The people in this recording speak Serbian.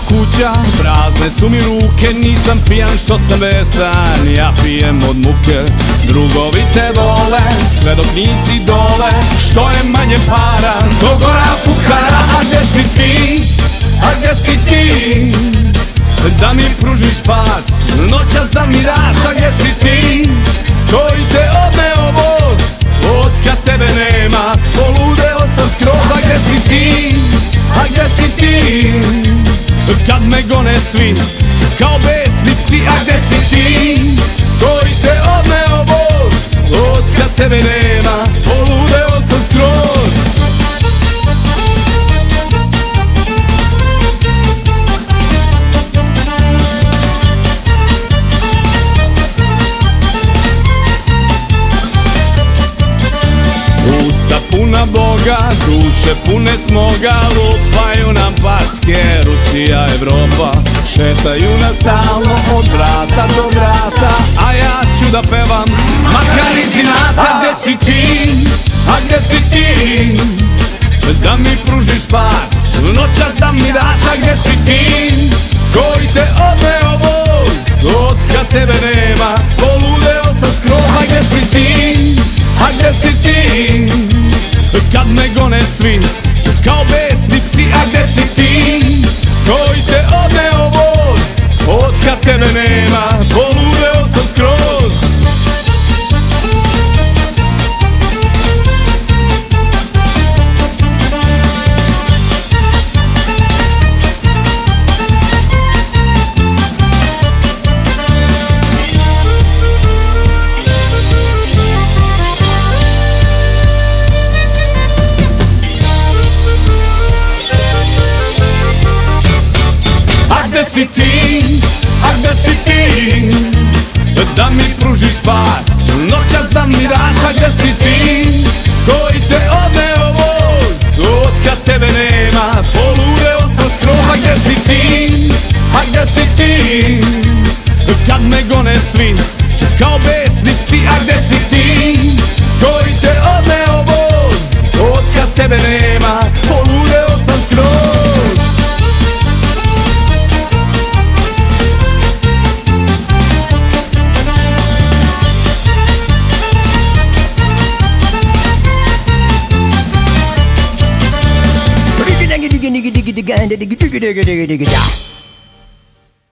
kuća, prazne su mi ruke, nisam pijan što sam besan, ja pijem od muke. Drugovi te vole, sve dok nisi dole, što je manje para, to gora fukara. A gde si ti, a gde si ti, da mi pružiš spas, noćas da mi daš. A gde si ti, koji te odneo voz, od kad tebe nema, poludeo sam skroz. A gde si ti, a gde si ti, kad me gone svi, kao besni psi. A gde si ti, koji te odneo voz, od kad tebe nema, poludeo sam skroz. Usta puna Boga, duše pune smoga, lupaju nam packe, Rusija, Evropa. Šetaju nas stalno od vrata do vrata, a ja ću da pevam makar iz inata. A gde si ti, a gde si ti, da mi pružiš spas, noćas da mi daš. A gde si ti, koji te odneo voz, od kad tebe nema, poludeo sam skroz. A gde si ti, a gde si ti, kad me gone svi, kao besni psi. A gde si ti, koji te odneo voz, od kad tebe nema, poludeo sam skroz. A gde si ti, a gde si ti, da mi pružiš spas, noćas da mi daš. A gde si ti, koji te odneo voz, od kad tebe nema, poludeo sam skroz. A gde si ti, a gde si ti, kad me gone svi, kao besni psi. A gde si ti, koji te odneo voz, od kad tebe nema, poludeo sam skroz. Digga digga digga digga digga digga digga digga digga digga digga.